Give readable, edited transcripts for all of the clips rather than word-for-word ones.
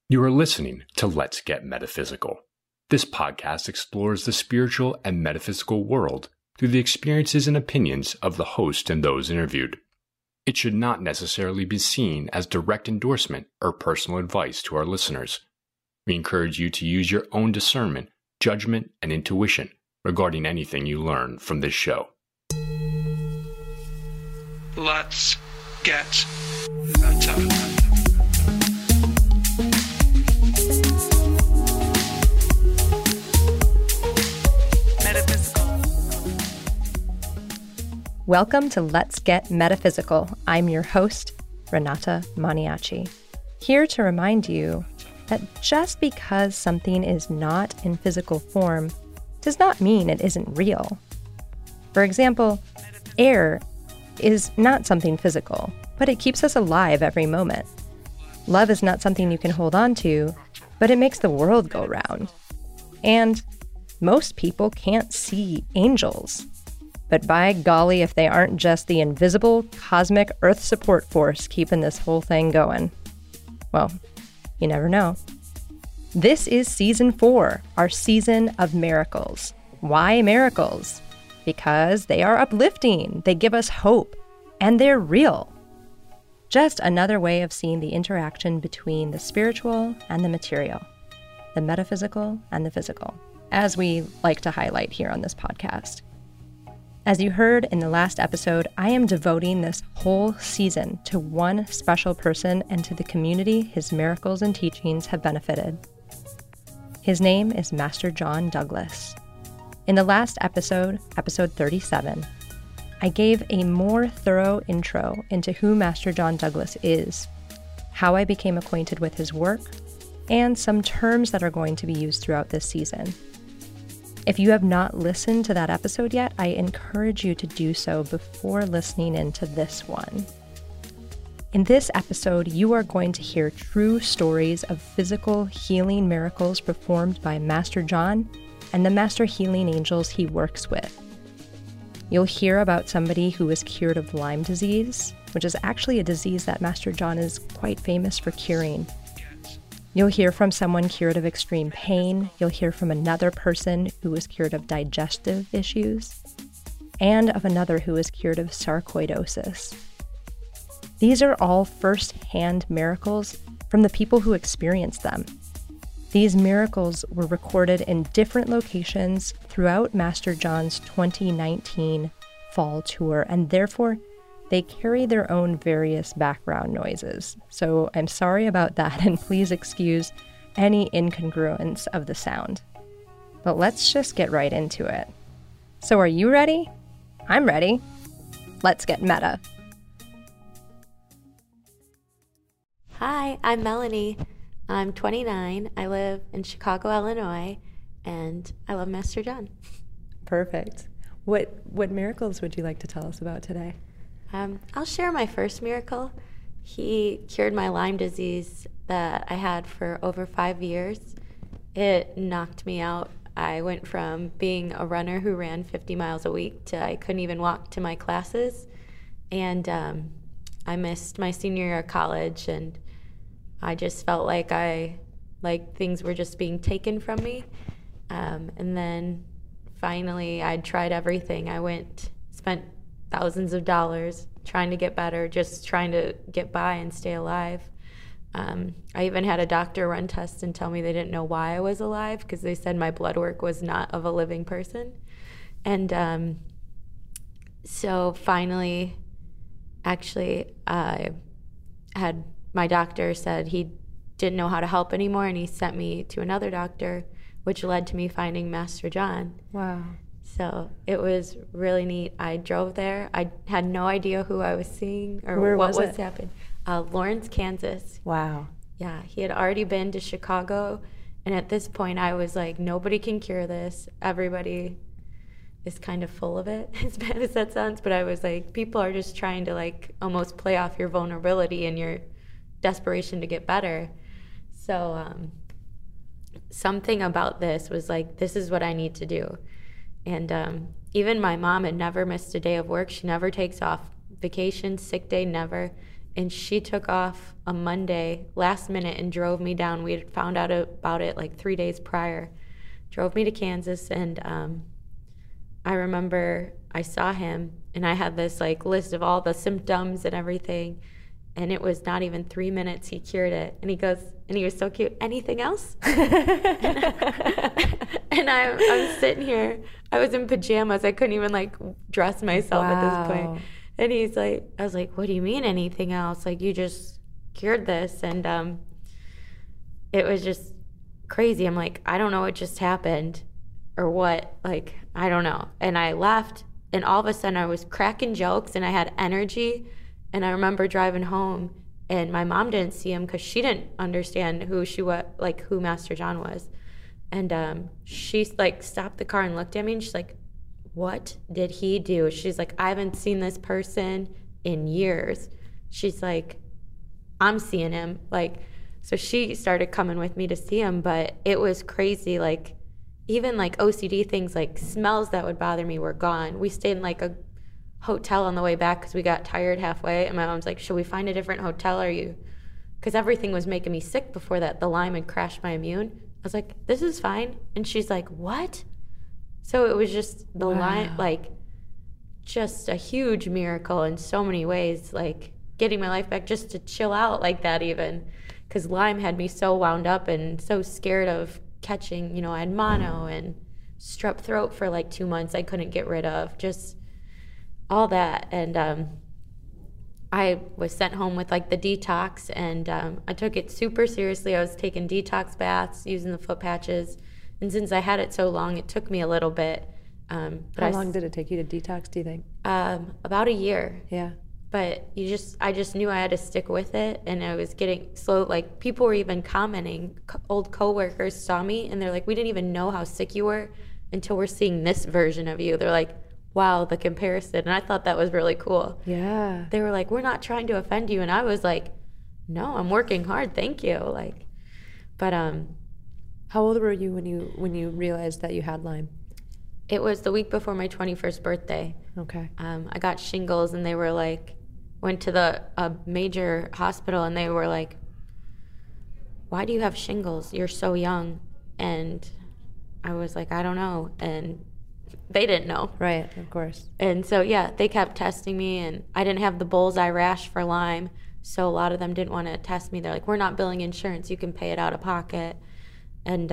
You are listening to Let's Get Metaphysical. This podcast explores the spiritual and metaphysical world through the experiences and opinions of the host and those interviewed. It should not necessarily be seen as direct endorsement or personal advice to our listeners. We encourage you to use your own discernment, judgment, and intuition regarding anything you learn from this show. Let's get meta. Welcome to Let's Get Metaphysical. I'm your host, Renata Maniaci, here to remind you that just because something is not in physical form does not mean it isn't real. For example, air is not something physical, but it keeps us alive every moment. Love is not something you can hold on to, but it makes the world go round. And most people can't see angels. But by golly, if they aren't just the invisible, cosmic Earth support force keeping this whole thing going. Well, you never know. This is Season 4, our season of miracles. Why miracles? Because they are uplifting, they give us hope, and they're real. Just another way of seeing the interaction between the spiritual and the material, the metaphysical and the physical, as we like to highlight here on this podcast. As you heard in the last episode, I am devoting this whole season to one special person and to the community his miracles and teachings have benefited. His name is Master John Douglas. In the last episode, episode 37, I gave a more thorough intro into who Master John Douglas is, how I became acquainted with his work, and some terms that are going to be used throughout this season. If you have not listened to that episode yet, I encourage you to do so before listening into this one. In this episode, you are going to hear true stories of physical healing miracles performed by Master John and the master healing angels he works with. You'll hear about somebody who was cured of Lyme disease, which is actually a disease that Master John is quite famous for curing. You'll hear from someone cured of extreme pain. You'll hear from another person who was cured of digestive issues, and of another who was cured of sarcoidosis. These are all first-hand miracles from the people who experienced them. These miracles were recorded in different locations throughout Master John's 2019 fall tour, and therefore they carry their own various background noises. So I'm sorry about that, and please excuse any incongruence of the sound. But let's just get right into it. So are you ready? I'm ready. Let's get meta. Hi, I'm Melanie. I'm 29. I live in Chicago, Illinois, and I love Master John. Perfect. What miracles would you like to tell us about today? I'll share my first miracle. He cured my Lyme disease that I had for over 5 years. It knocked me out. I went from being a runner who ran 50 miles a week to I couldn't even walk to my classes. And I missed my senior year of college, and I just felt like things were just being taken from me. And then finally I'd tried everything. Spent thousands of dollars trying to get better, just trying to get by and stay alive. I even had a doctor run tests and tell me they didn't know why I was alive because they said my blood work was not of a living person. And so finally, actually, my doctor said he didn't know how to help anymore, and he sent me to another doctor, which led to me finding Master John. Wow. So it was really neat. I drove there. I had no idea who I was seeing or what was happening. Lawrence, Kansas. Wow. Yeah, he had already been to Chicago, and at this point I was like, nobody can cure this. Everybody is kind of full of it, as bad as that sounds, but I was like, people are just trying to like almost play off your vulnerability and your desperation to get better. So something about this was like, this is what I need to do. And even my mom had never missed a day of work. She never takes off vacation, sick day, never. And she took off a Monday last minute and drove me down. We had found out about it like 3 days prior. Drove me to Kansas, and I remember I saw him, and I had this like list of all the symptoms and everything, and it was not even 3 minutes he cured it. And he goes, and he was so cute, anything else? And I'm sitting here, I was in pajamas, I couldn't even like dress myself at this point. And he's like, I was like, what do you mean anything else? Like, you just cured this. And it was just crazy. I'm like, I don't know what just happened or what. Like, I don't know. And I left, and all of a sudden I was cracking jokes and I had energy. And I remember driving home, and my mom didn't see him because she didn't understand who she was, like who Master John was. And she like stopped the car and looked at me, and she's like, what did he do? She's like, I haven't seen this person in years. She's like, I'm seeing him. Like, so she started coming with me to see him, but it was crazy. Like, even like OCD things, like smells that would bother me were gone. We stayed in like a hotel on the way back because we got tired halfway, and my mom's like, should we find a different hotel? Are you, because everything was making me sick before that. The Lyme had crashed my immune. I was like, this is fine. And she's like, what? So it was just the Lyme, like just a huge miracle in so many ways, like getting my life back just to chill out like that, even because Lyme had me so wound up and so scared of catching, you know, I had mono and strep throat for like 2 months I couldn't get rid of, just all that. And I was sent home with like the detox, and I took it super seriously. I was taking detox baths, using the foot patches, and since I had it so long, it took me a little bit. But how long did it take you to detox, do you think? About a year. Yeah. But I just knew I had to stick with it, and I was getting slow. Like, people were even commenting, old coworkers saw me, and they're like, we didn't even know how sick you were until we're seeing this version of you. They're like, wow, the comparison. And I thought that was really cool. Yeah. They were like, we're not trying to offend you. And I was like, no, I'm working hard, thank you. Like, but how old were you when you realized that you had Lyme? It was the week before my 21st birthday. Okay. I got shingles, and they were like, went to a major hospital, and they were like, why do you have shingles? You're so young. And I was like, I don't know. And they didn't know. Right, of course. And so, yeah, they kept testing me, and I didn't have the bullseye rash for Lyme, so a lot of them didn't want to test me. They're like, we're not billing insurance. You can pay it out of pocket. And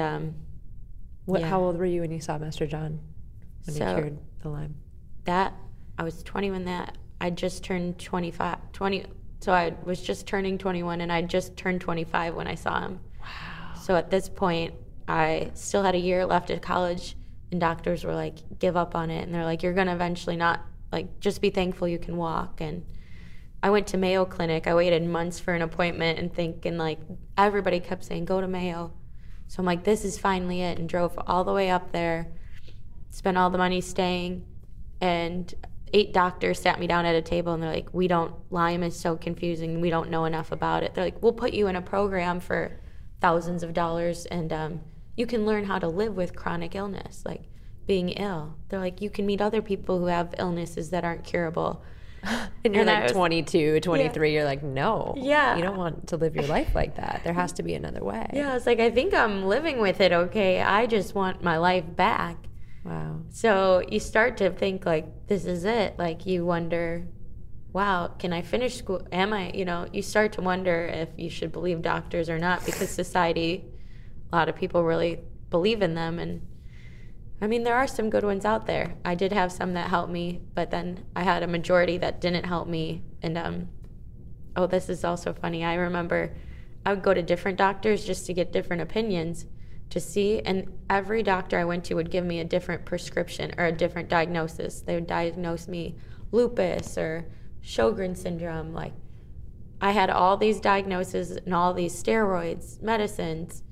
how old were you when you saw Master John, when he cured the Lyme? I was 20 when I just turned 25. So I was just turning 21, and I just turned 25 when I saw him. Wow. So at this point, I still had a year left at college, and doctors were like, give up on it. And they're like, you're going to eventually not, like, just be thankful you can walk. And I went to Mayo Clinic. I waited months for an appointment and thinking, like, everybody kept saying, go to Mayo. So I'm like, this is finally it, and drove all the way up there, spent all the money staying, and 8 doctors sat me down at a table, and they're like, Lyme is so confusing. We don't know enough about it. They're like, we'll put you in a program for thousands of dollars, and you can learn how to live with chronic illness, like being ill. They're like, you can meet other people who have illnesses that aren't curable. And you're like 22, 23, yeah. You're like, no. Yeah. You don't want to live your life like that. There has to be another way. Yeah, I was like, I think I'm living with it okay. I just want my life back. Wow. So you start to think, like, this is it. Like, you wonder, wow, can I finish school? Am I, you start to wonder if you should believe doctors or not, because society, a lot of people really believe in them. And I mean, there are some good ones out there. I did have some that helped me, but then I had a majority that didn't help me. And, this is also funny. I remember I would go to different doctors just to get different opinions to see, and every doctor I went to would give me a different prescription or a different diagnosis. They would diagnose me lupus or Sjogren's syndrome. Like, I had all these diagnoses and all these steroids, medicines,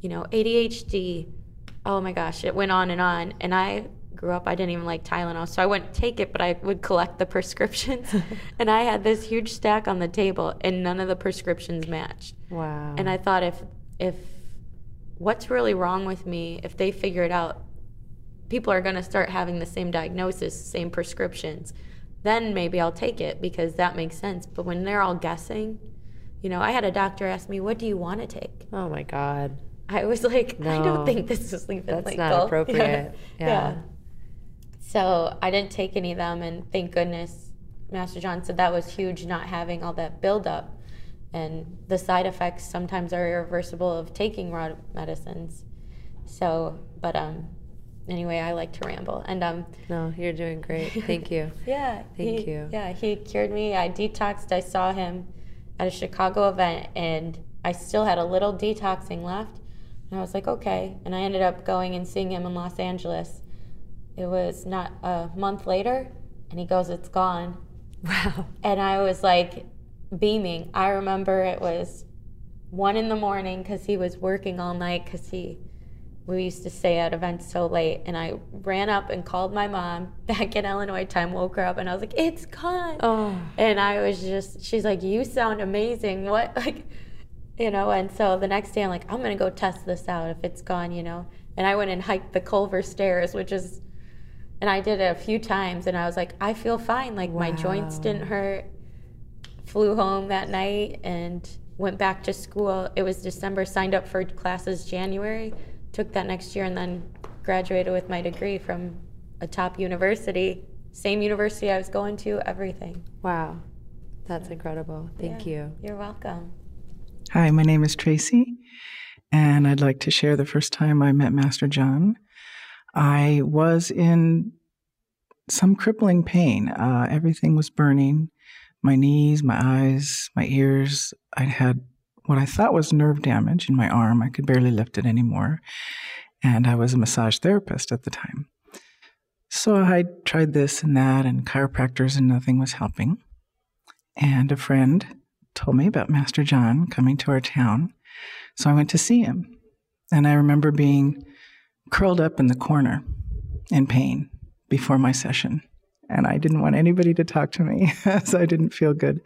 ADHD. Oh my gosh, it went on. And I grew up, I didn't even like Tylenol, so I wouldn't take it, but I would collect the prescriptions. And I had this huge stack on the table, and none of the prescriptions matched. Wow. And I thought, if what's really wrong with me, if they figure it out, people are going to start having the same diagnosis, same prescriptions. then maybe I'll take it because that makes sense. But when they're all guessing, I had a doctor ask me, what do you want to take? Oh my God. I was like, no, I don't think this is sleep and that's not appropriate. Yeah. So I didn't take any of them, and thank goodness Master John said that was huge, not having all that buildup. And the side effects sometimes are irreversible of taking raw medicines. So, but anyway, I like to ramble. And no, you're doing great. Thank you. Yeah. Thank you. Yeah, he cured me. I detoxed. I saw him at a Chicago event, and I still had a little detoxing left. And I was like, okay. And I ended up going and seeing him in Los Angeles. It was not a month later, and he goes, it's gone. Wow. And I was like beaming. I remember it was 1 a.m. because he was working all night because we used to stay at events so late. And I ran up and called my mom back in Illinois time, woke her up, and I was like, it's gone. Oh. And I was she's like, you sound amazing. What? Like, and so the next day I'm like, I'm going to go test this out if it's gone, And I went and hiked the Culver Stairs, and I did it a few times, and I was like, I feel fine. Like, wow. My joints didn't hurt. Flew home that night and went back to school. It was December, signed up for classes January, took that next year, and then graduated with my degree from a top university. Same university I was going to, everything. Wow. That's incredible. Thank you. You're welcome. Hi, my name is Tracy, and I'd like to share the first time I met Master John. I was in some crippling pain. Everything was burning. My knees, my eyes, my ears. I'd had what I thought was nerve damage in my arm. I could barely lift it anymore. And I was a massage therapist at the time. So I tried this and that and chiropractors, and nothing was helping. And a friend told me about Master John coming to our town. So I went to see him. And I remember being curled up in the corner in pain before my session. And I didn't want anybody to talk to me, so I didn't feel good.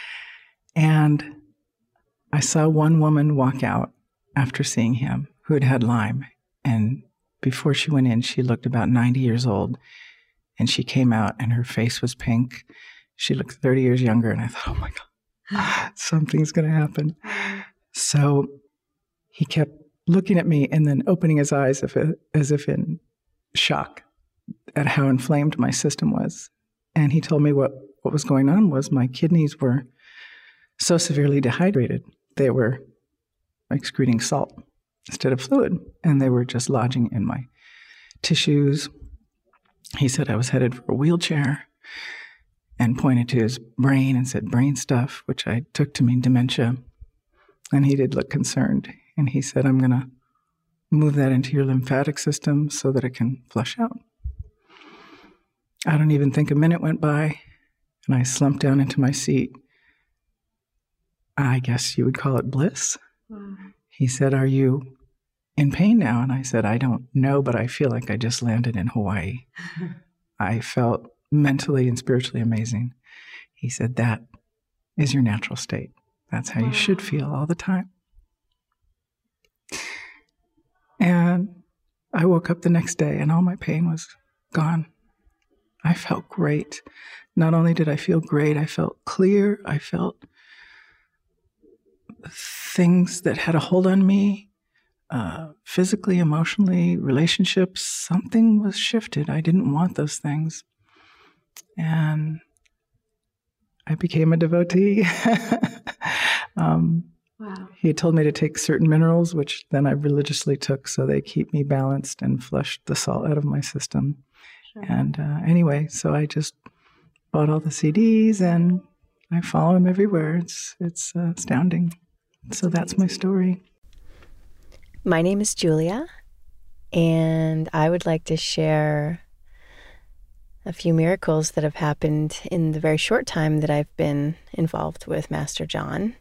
And I saw one woman walk out after seeing him who had had Lyme. And before she went in, she looked about 90 years old. And she came out and her face was pink. She looked 30 years younger. And I thought, oh my God, something's going to happen. So he kept looking at me and then opening his eyes as if in shock at how inflamed my system was. And he told me what was going on was my kidneys were so severely dehydrated. They were excreting salt instead of fluid, and they were just lodging in my tissues. He said I was headed for a wheelchair and pointed to his brain and said brain stuff, which I took to mean dementia. And he did look concerned. And he said, I'm going to move that into your lymphatic system so that it can flush out. I don't even think a minute went by, and I slumped down into my seat. I guess you would call it bliss. Wow. He said, are you in pain now? And I said, I don't know, but I feel like I just landed in Hawaii. I felt mentally and spiritually amazing. He said, that is your natural state. That's how you should feel all the time. And I woke up the next day and all my pain was gone. I felt great. Not only did I feel great, I felt clear. I felt things that had a hold on me, physically, emotionally, relationships. Something was shifted. I didn't want those things. And I became a devotee. Wow. He had told me to take certain minerals, which then I religiously took so they keep me balanced and flushed the salt out of my system. Sure. And anyway, so I just bought all the CDs and I follow him everywhere. It's astounding. So that's my story. My name is Julia, and I would like to share a few miracles that have happened in the very short time that I've been involved with Master John.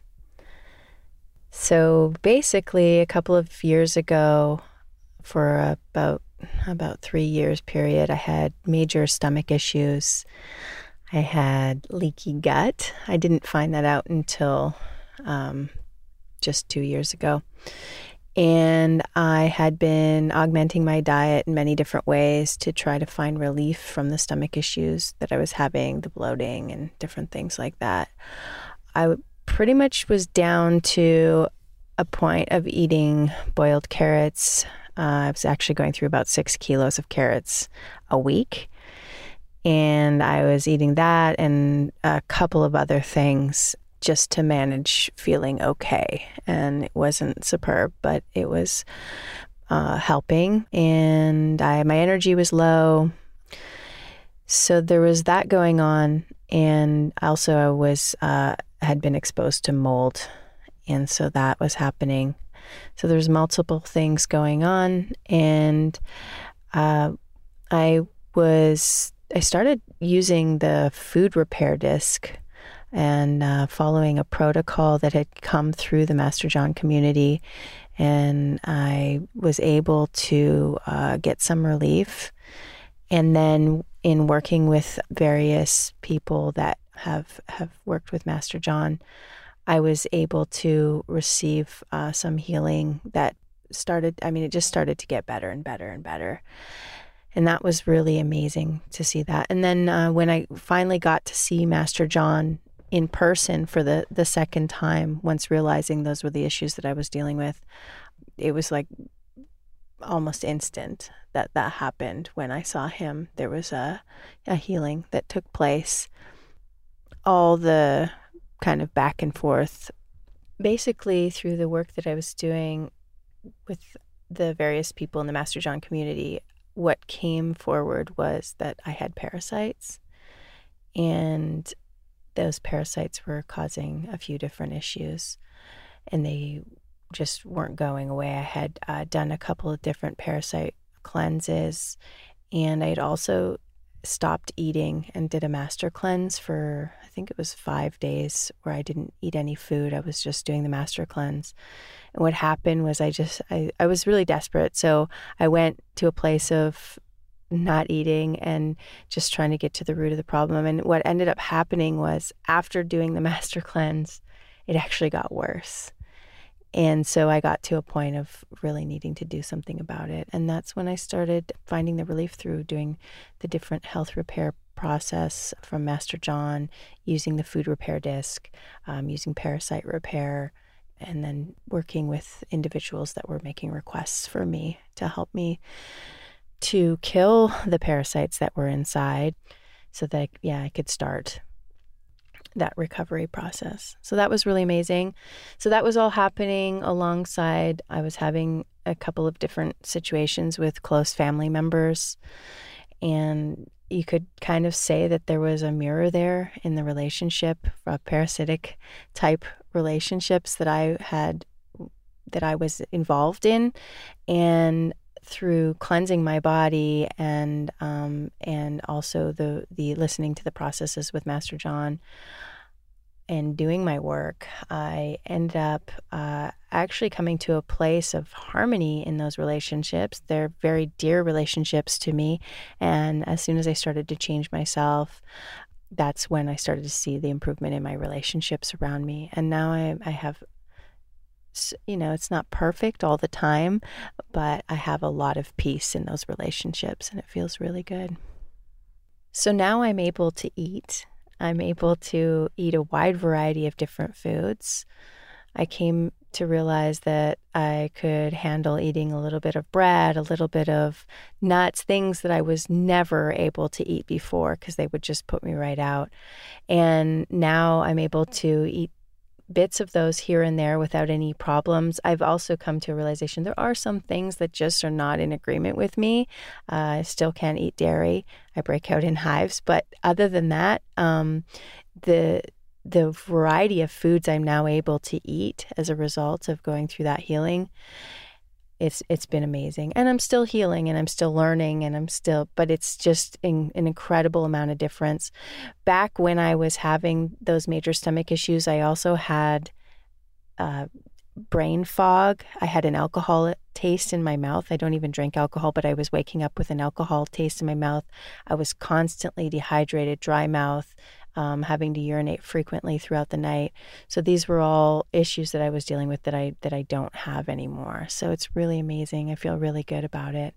So basically, a couple of years ago, for about 3 years period, I had major stomach issues. I had leaky gut. I didn't find that out until just 2 years ago. And I had been augmenting my diet in many different ways to try to find relief from the stomach issues that I was having, the bloating and different things like that. I pretty much was down to a point of eating boiled carrots. I was actually going through about 6 kilos of carrots a week. And I was eating that and a couple of other things just to manage feeling okay. And it wasn't superb, but it was helping. And my energy was low. So there was that going on. And also I was had been exposed to mold. And so that was happening. So there's multiple things going on. And I started using the food repair disc and following a protocol that had come through the Master John community. And I was able to get some relief. And then in working with various people that have worked with Master John, I was able to receive some healing that it just started to get better and better and better. And that was really amazing to see that. And then when I finally got to see Master John in person for the second time, once realizing those were the issues that I was dealing with, it was like almost instant that happened when I saw him. There was a healing that took place. All the kind of back and forth, basically through the work that I was doing with the various people in the Master John community, what came forward was that I had parasites, and those parasites were causing a few different issues, and they just weren't going away. I had done a couple of different parasite cleanses, and I had also stopped eating and did a master cleanse for, I think it was 5 days, where I didn't eat any food. I was just doing the master cleanse. And what happened was I was really desperate. So I went to a place of not eating and just trying to get to the root of the problem. And what ended up happening was, after doing the master cleanse, it actually got worse. And so I got to a point of really needing to do something about it. And that's when I started finding the relief through doing the different health repair process from Master John, using the food repair disc, using parasite repair, and then working with individuals that were making requests for me to help me to kill the parasites that were inside so that, I could start that recovery process. So that was really amazing. So that was all happening alongside, I was having a couple of different situations with close family members. And you could kind of say that there was a mirror there in the relationship, parasitic type relationships that I was involved in. And through cleansing my body and also the listening to the processes with Master John and doing my work, I ended up actually coming to a place of harmony in those relationships. They're very dear relationships to me. And as soon as I started to change myself, that's when I started to see the improvement in my relationships around me. And now I have, it's not perfect all the time, but I have a lot of peace in those relationships, and it feels really good. So now I'm able to eat. I'm able to eat a wide variety of different foods. I came to realize that I could handle eating a little bit of bread, a little bit of nuts, things that I was never able to eat before because they would just put me right out. And now I'm able to eat bits of those here and there without any problems. I've also come to a realization there are some things that just are not in agreement with me. I still can't eat dairy. I break out in hives. But other than that, the variety of foods I'm now able to eat as a result of going through that healing, it's been amazing. And I'm still healing and I'm still learning but it's just an incredible amount of difference. Back when I was having those major stomach issues, I also had brain fog. I had an alcohol taste in my mouth. I don't even drink alcohol, but I was waking up with an alcohol taste in my mouth. I was constantly dehydrated, dry mouth, having to urinate frequently throughout the night. So these were all issues that I was dealing with that I don't have anymore. So it's really amazing. I feel really good about it.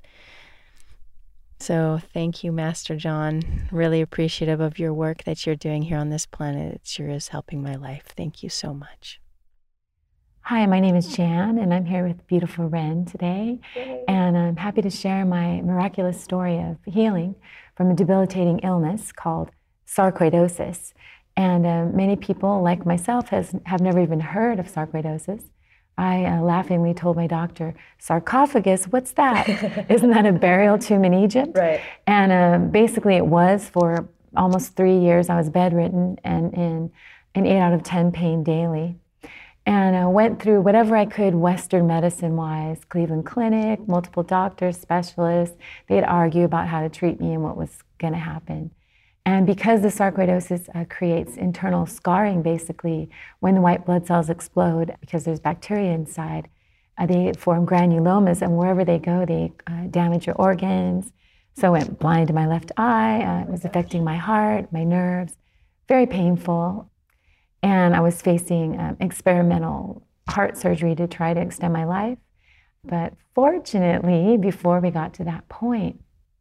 So thank you, Master John. Really appreciative of your work that you're doing here on this planet. It sure is helping my life. Thank you so much. Hi, my name is Jan, and I'm here with beautiful Ren today. And I'm happy to share my miraculous story of healing from a debilitating illness called sarcoidosis. And many people, like myself, have never even heard of sarcoidosis. I laughingly told my doctor, sarcophagus, what's that? Isn't that a burial tomb in Egypt? Right. And basically it was for almost 3 years. I was bedridden and in an 8 out of 10 pain daily. And I went through whatever I could Western medicine-wise, Cleveland Clinic, multiple doctors, specialists. They'd argue about how to treat me and what was going to happen. And because the sarcoidosis creates internal scarring, basically, when the white blood cells explode, because there's bacteria inside, they form granulomas, and wherever they go, they damage your organs. So I went blind in my left eye. It was affecting my heart, my nerves, very painful. And I was facing experimental heart surgery to try to extend my life. But fortunately, before we got to that point,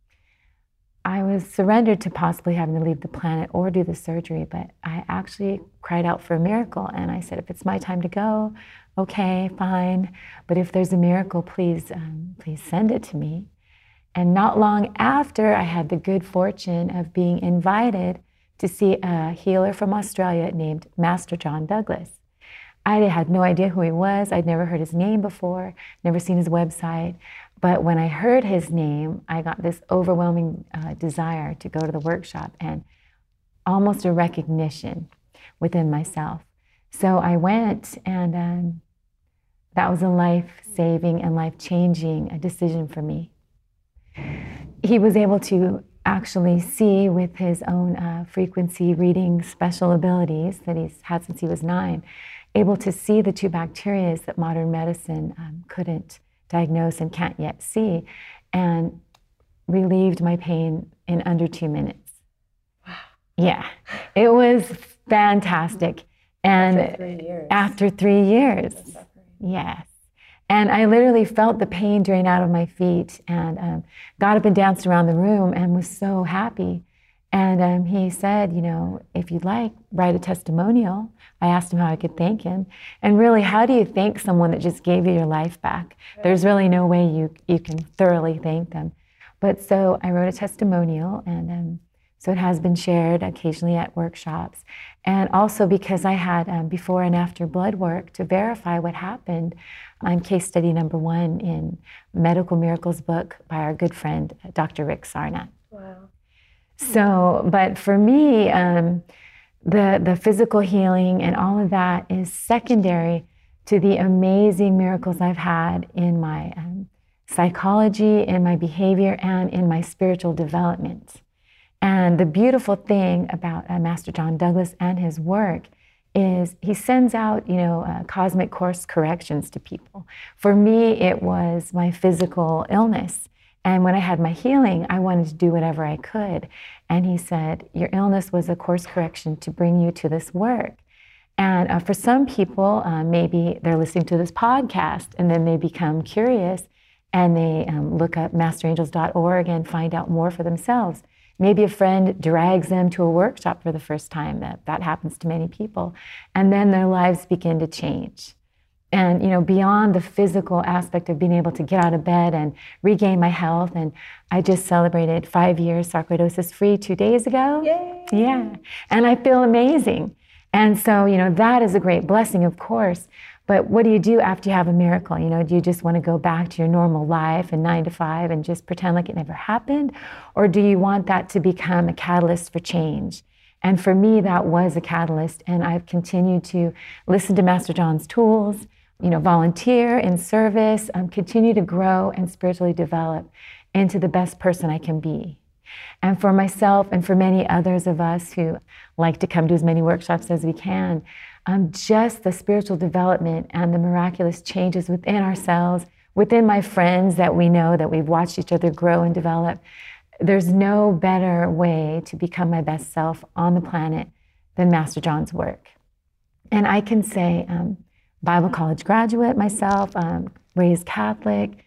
I was surrendered to possibly having to leave the planet or do the surgery, but I actually cried out for a miracle. And I said, if it's my time to go, okay, fine. But if there's a miracle, please send it to me. And not long after, I had the good fortune of being invited to see a healer from Australia named Master John Douglas. I had no idea who he was. I'd never heard his name before, never seen his website. But when I heard his name, I got this overwhelming desire to go to the workshop and almost a recognition within myself. So I went, and that was a life-saving and life-changing decision for me. He was able to actually see with his own frequency reading special abilities that he's had since he was 9, able to see the 2 bacteria that modern medicine couldn't diagnose and can't yet see, and relieved my pain in under 2 minutes. Wow. Yeah, it was fantastic. And after 3 years, yes. And I literally felt the pain drain out of my feet, and got up and danced around the room and was so happy. And he said, you know, if you'd like, write a testimonial. I asked him how I could thank him. And really, how do you thank someone that just gave you your life back? There's really no way you can thoroughly thank them. But so I wrote a testimonial, and so it has been shared occasionally at workshops. And also because I had before and after blood work to verify what happened. I'm case study number 1 in Medical Miracles book by our good friend, Dr. Rick Sarnat. Wow. So, but for me, the physical healing and all of that is secondary to the amazing miracles I've had in my psychology, in my behavior, and in my spiritual development. And the beautiful thing about Master John Douglas and his work is he sends out, cosmic course corrections to people. For me, it was my physical illness. And when I had my healing, I wanted to do whatever I could. And he said, your illness was a course correction to bring you to this work. And for some people, maybe they're listening to this podcast and then they become curious and they look up masterangels.org and find out more for themselves. Maybe a friend drags them to a workshop for the first time. That happens to many people. And then their lives begin to change. And, beyond the physical aspect of being able to get out of bed and regain my health. And I just celebrated 5 years sarcoidosis-free 2 days ago. Yay! Yeah. And I feel amazing. And so, that is a great blessing, of course. But what do you do after you have a miracle? Do you just want to go back to your normal life and 9 to 5 and just pretend like it never happened? Or do you want that to become a catalyst for change? And for me, that was a catalyst. And I've continued to listen to Master John's tools, volunteer in service, continue to grow and spiritually develop into the best person I can be. And for myself and for many others of us who like to come to as many workshops as we can, just the spiritual development and the miraculous changes within ourselves, within my friends that we know that we've watched each other grow and develop. There's no better way to become my best self on the planet than Master John's work. And I can say, Bible college graduate myself, raised Catholic,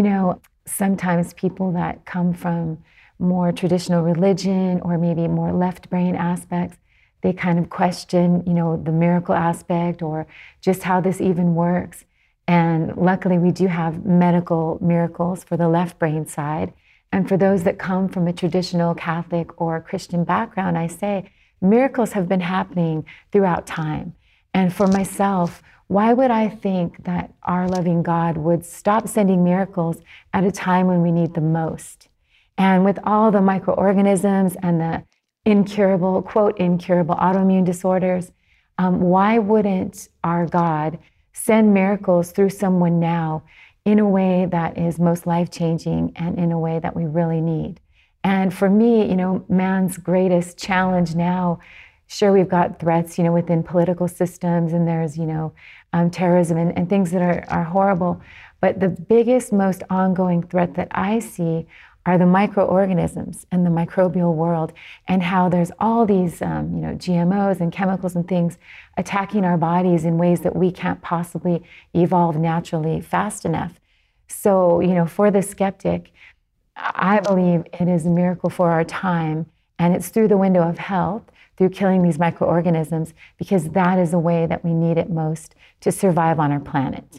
sometimes people that come from more traditional religion or maybe more left brain aspects, they kind of question, the miracle aspect or just how this even works. And luckily we do have medical miracles for the left brain side. And for those that come from a traditional Catholic or Christian background, I say miracles have been happening throughout time. And for myself, why would I think that our loving God would stop sending miracles at a time when we need them most? And with all the microorganisms and the incurable, quote, incurable autoimmune disorders, why wouldn't our God send miracles through someone now in a way that is most life-changing and in a way that we really need? And for me, man's greatest challenge now, sure, we've got threats, within political systems, and there's, terrorism and things that are horrible. But the biggest, most ongoing threat that I see are the microorganisms and the microbial world, and how there's all these, GMOs and chemicals and things attacking our bodies in ways that we can't possibly evolve naturally fast enough. So, for the skeptic, I believe it is a miracle for our time, and it's through the window of health, through killing these microorganisms, because that is the way that we need it most to survive on our planet.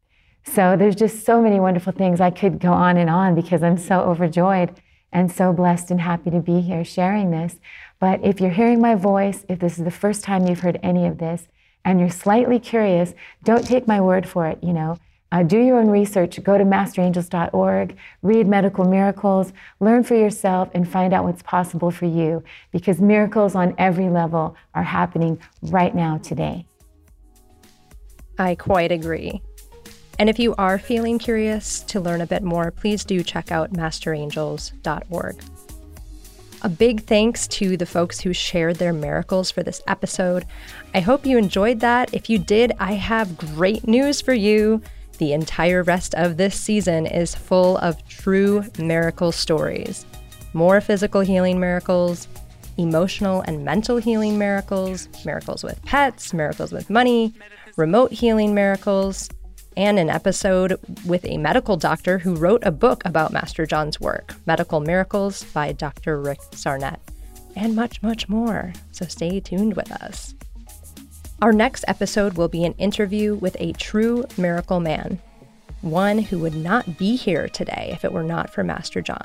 So there's just so many wonderful things. I could go on and on because I'm so overjoyed and so blessed and happy to be here sharing this. But if you're hearing my voice, if this is the first time you've heard any of this, and you're slightly curious, don't take my word for it, do your own research, go to masterangels.org, read Medical Miracles, learn for yourself, and find out what's possible for you, because miracles on every level are happening right now today. I quite agree. And if you are feeling curious to learn a bit more, please do check out masterangels.org. A big thanks to the folks who shared their miracles for this episode. I hope you enjoyed that. If you did, I have great news for you. The entire rest of this season is full of true miracle stories. More physical healing miracles, emotional and mental healing miracles, miracles with pets, miracles with money, remote healing miracles, and an episode with a medical doctor who wrote a book about Master John's work, Medical Miracles by Dr. Rick Sarnett, and much, much more. So stay tuned with us. Our next episode will be an interview with a true miracle man, one who would not be here today if it were not for Master John,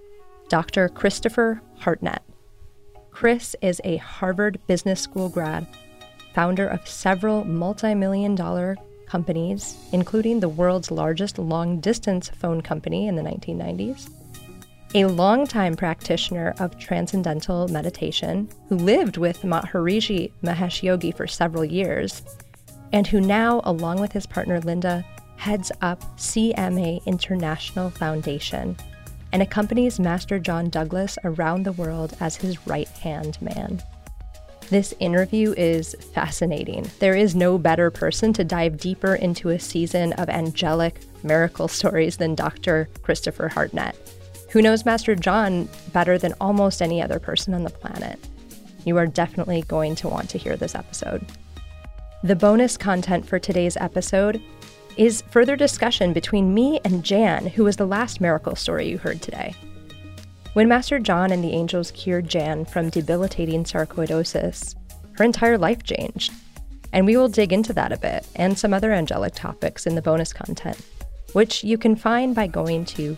Dr. Christopher Hartnett. Chris is a Harvard Business School grad, founder of several multi-million-dollar companies, including the world's largest long-distance phone company in the 1990s, a longtime practitioner of transcendental meditation who lived with Maharishi Mahesh Yogi for several years, and who now, along with his partner Linda, heads up CMA International Foundation and accompanies Master John Douglas around the world as his right-hand man. This interview is fascinating. There is no better person to dive deeper into a season of angelic miracle stories than Dr. Christopher Hartnett, who knows Master John better than almost any other person on the planet. You are definitely going to want to hear this episode. The bonus content for today's episode is further discussion between me and Jan, who was the last miracle story you heard today. When Master John and the angels cured Jan from debilitating sarcoidosis, her entire life changed. And we will dig into that a bit and some other angelic topics in the bonus content, which you can find by going to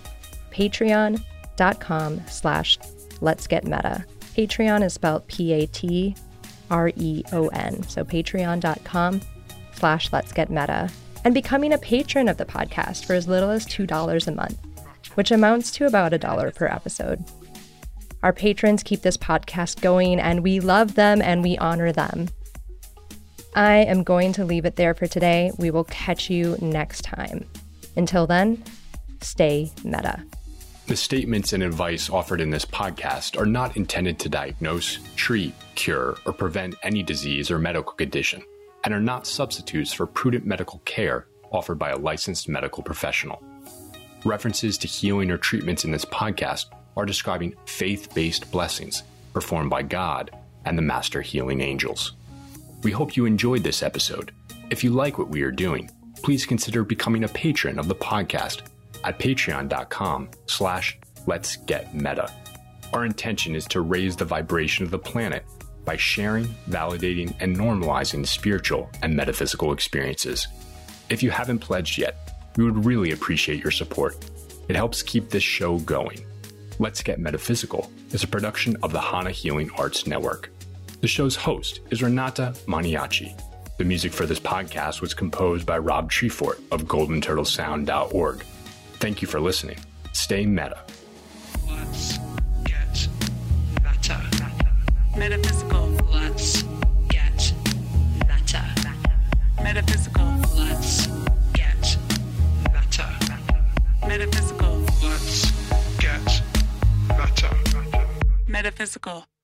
patreon.com/letsgetmeta. Patreon is spelled Patreon. So patreon.com/letsgetmeta. And becoming a patron of the podcast for as little as $2 a month, which amounts to about $1 per episode. Our patrons keep this podcast going, and we love them and we honor them. I am going to leave it there for today. We will catch you next time. Until then, stay meta. The statements and advice offered in this podcast are not intended to diagnose, treat, cure, or prevent any disease or medical condition, and are not substitutes for prudent medical care offered by a licensed medical professional. References to healing or treatments in this podcast are describing faith-based blessings performed by God and the Master Healing Angels. We hope you enjoyed this episode. If you like what we are doing, please consider becoming a patron of the podcast at patreon.com/letsgetmeta. Our intention is to raise the vibration of the planet by sharing, validating, and normalizing spiritual and metaphysical experiences. If you haven't pledged yet, we would really appreciate your support. It helps keep this show going. Let's Get Metaphysical is a production of the Hana Healing Arts Network. The show's host is Renata Maniaci. The music for this podcast was composed by Rob Treefort of GoldenTurtleSound.org. Thank you for listening. Stay meta. Let's get meta. Metaphysical. Let's get meta. Metaphysical. Let's get meta. Metaphysical. Let's get meta. Metaphysical.